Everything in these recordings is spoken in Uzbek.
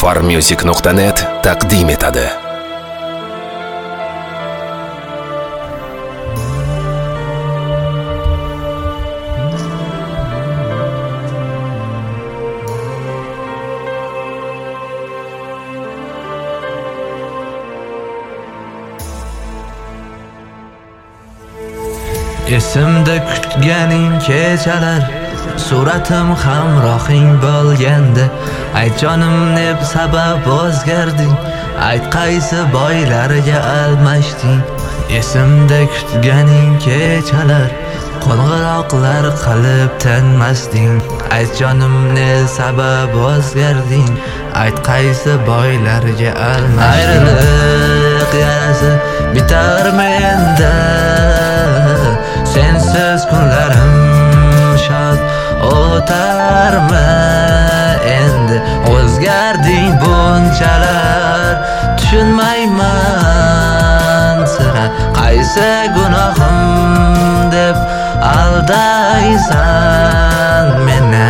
Farmusic.net taqdim etadi. Esimda kutganing kechalar, suratim hamrohing bo'lganda, ayt jonim neb sabab o'zgarding, ayt qaysi boylarga almashding. Esimda kutganing kechalar, qo'ng'iroqlar qilib tanmasding, ayt jonim ne sabab o'zgarding, ayt qaysi boylarga almashding. Ayriliq yarasi bitarmi endi, sensiz kunlarim shod o'tarmi endi, o'zgarding bunchalar, tushunmayman sira qaysi gunohim deb aldaysan meni.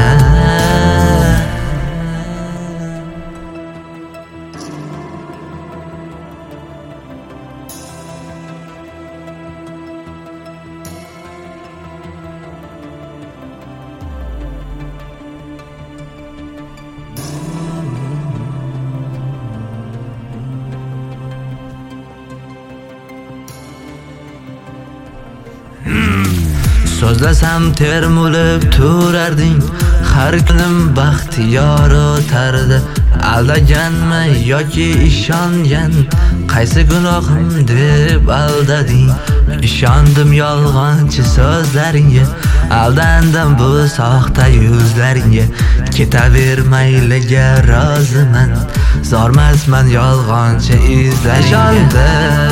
So'zlasam termulib turarding, har kunim baxtiyor o'tardi. Aldaganmi yoki ishongan, qaysi gunohim deb aldading. Ishondim yolg'onchi so'zlaringga, aldandim bu soxta yuzlaringga. Ketavermayliga roziman, zormasman yolg'onchi izlaringga.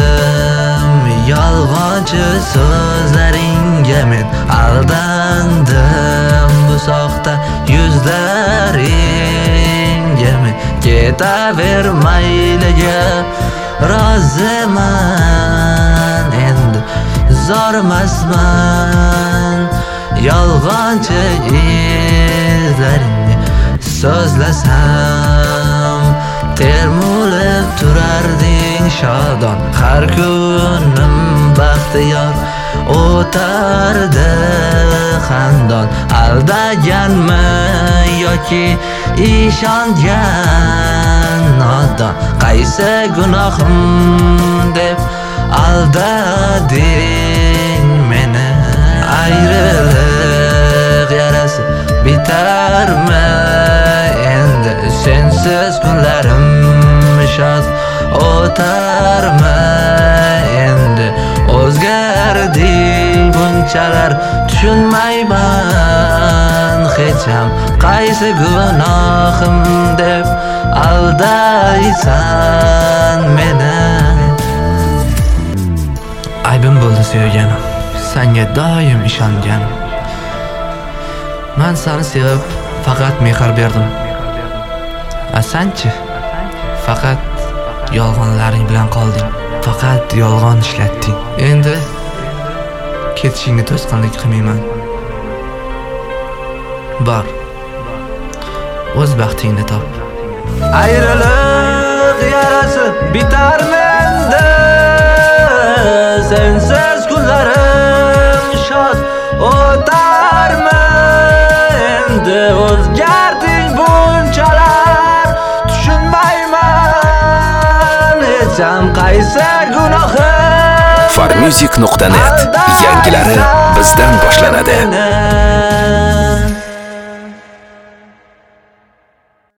Yolg'onchi so'zlaringga men aldandim, bu soxta yuzlaringga men ketavermayliga roziman, endi zormasman yolg'onchi izlaringga. So'zlasam termulib turarding shodon, har kunim baxtiyor o'tardi xandon. Aldaganmi yoki ishongan nodon, qaysi gunohim deb aldading meni. Ayriliq yarasi bitarmi endi, sensiz kunlarim shod o'tarmi endi, o'zgarding bunchalar, tushunmayman hech ham qaysi gunohim deb aldaysan meni. Aybim bo'ldi sevganim, senga doim ishonganim. Men seni sevib faqat mehr berdim, senchi faqat yolg'onlaring bilan qolding, faqat yolg'on ishlatding. Endi ketishingni to'sqinlik qilmayman. Bor, o'z baxtingni top. Ayriliq yarasi bitarmi endi, sensiz kunlarim shod o'tarmi endi, o'zgarding bunchalar, tushunmayman hech ham qaysi gunohim. Farmusic.net yangilari bizdan boshlanadi.